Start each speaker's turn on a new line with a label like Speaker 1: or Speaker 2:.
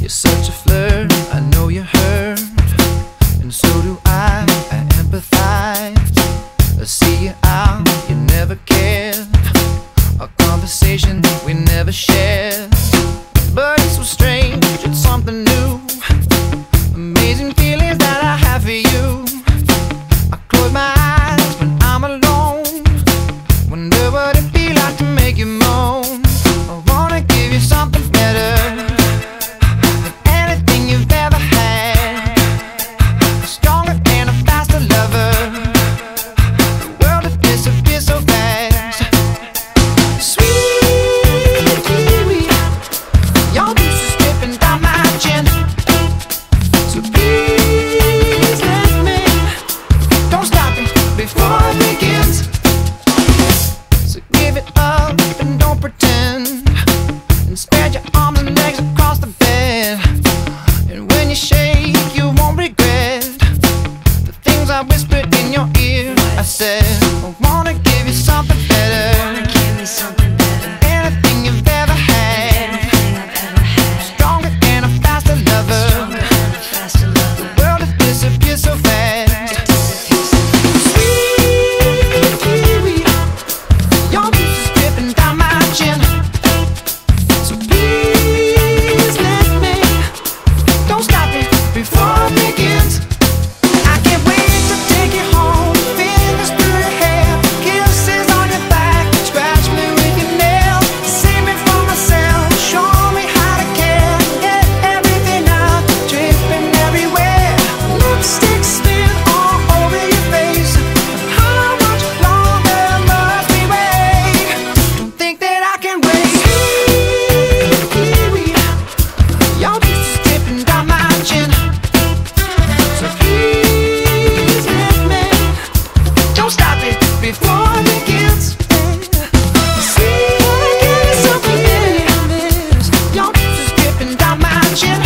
Speaker 1: You're such a flirt, I know you hurt, and so do I empathize. I see you out, you never cared, a conversation we never shared. But it's so strange, it's something new, amazing feelings that I have for you. I close my eyes when I'm alone, wonder what it'd be like to make you moan. I wanna give you something better than anything you've ever had, a stronger and a faster lover. The world would disappear so fast. Sweet kiwi, your juice is dripping down my chin. So please let me, don't stop me before it begins. So give it up and don't pretend, and spread your arms and legs across the bed. And when you shake, you won't regret the things I whispered in your ear. I said, I wanna give you something better than anything you've ever had, stronger and a faster lover. The world has disappeared so fast. Sweet kiwi, your juice is dripping down my chin. So please let me, don't stop me before it begins. I can't wait to take you home, fingers through your hair, kisses on your back, scratch me with your nails, save me from myself, show me how to care, get everything out, dripping everywhere, lipstick smeared all over your face. How much longer must we wait? Don't think that I can wait. Sweet kiwi, your juice is dripping down my chin. So please let me, don't stop it before it begins. Sweet, give me something better than this. Your juice is dripping down my chin.